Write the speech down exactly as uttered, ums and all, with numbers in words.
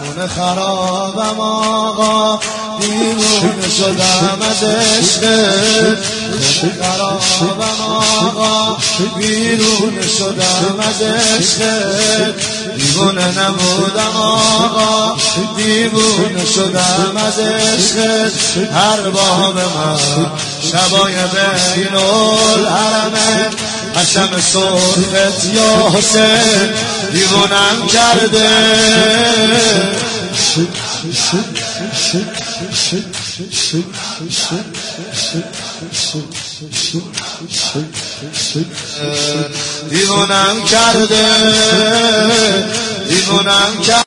خونه خرابم آقا، دیوونه شدم از عشقت. خونه خرابم آقا، بیرون شدم از عشقت. دیوونه نبودم آقا، دیوونه شدم از عشقت. هر باب من شبای بین الحرمه، حشم سرخت یا حسین دیوونم کرده. دیوونم کرده، دیوونم کرده.